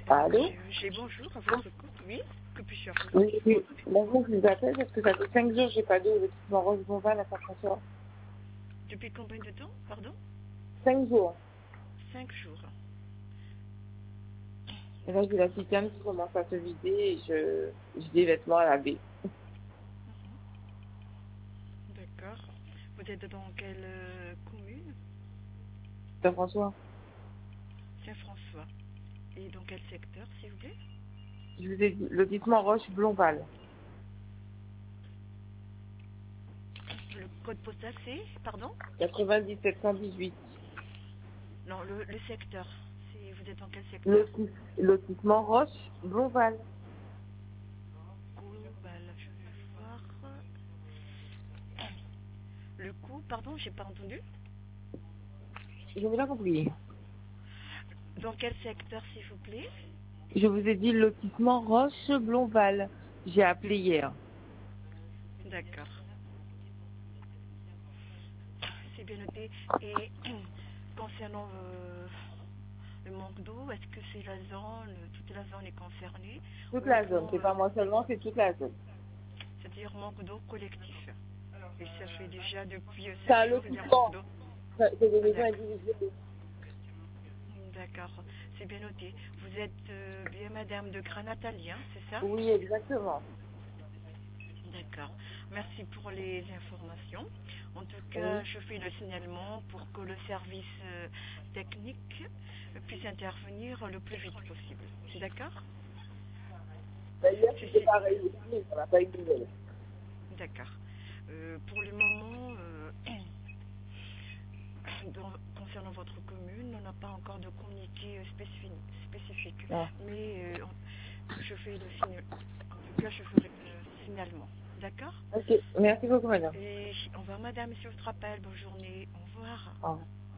Allô? J'ai bonjour à votre écoute, oui. Que puis-je faire pour vous? Oui, oui. Bonjour, je vous appelle parce que ça fait 5 jours que j'ai pas d'eau au lotissement Roche Bonval à Saint-François. Depuis combien de temps? Pardon? 5 jours. 5 jours. Et là, j'ai la citerne qui commence à se vider et j'ai des vêtements à laver. D'accord. Vous êtes dans quelle commune? Saint-François, Saint-François. Et dans quel secteur, s'il vous plaît? je vous ai dit, lotissement Roche Blonval. Le code postal, c'est? Pardon? 97 118. Non, le secteur. Vous êtes dans quel secteur? Lotissement Roche Blonval. Global, je vais voir. Le coût, pardon, j'ai pas entendu. Je n'ai pas compris. Dans quel secteur, s'il vous plaît? Je vous ai dit lotissement Roche Blonval. J'ai appelé hier. D'accord. C'est bien noté. Et concernant le manque d'eau, est-ce que c'est la zone, toute la zone est concernée, Toute ou la zone. autrement, C'est pas moi seulement, c'est toute la zone. c'est-à-dire manque d'eau collectif? Et ça fait déjà depuis C'est 5 un jours, il y a manque lotissement. d'eau. C'est des maisons D'accord. individuelles. D'accord, c'est bien noté. Vous êtes bien madame de Granatali, hein, c'est ça? Oui, exactement. D'accord. Merci pour les informations. En tout cas, Oui. je fais le signalement pour que le service technique puisse intervenir le plus vite possible. D'accord? D'ailleurs, c'était Ceci- pareil aussi, on n'a pas eu de nouvelles. D'accord. Pour le moment, concernant votre commune, on n'a pas encore de communiqué spécifique. Ah. Mais je fais le signe. En tout cas, je ferai le signalement. D'accord? Ok, merci beaucoup, madame. Et au revoir, madame, si je vous rappelle. Bonne journée. Au revoir. Au revoir.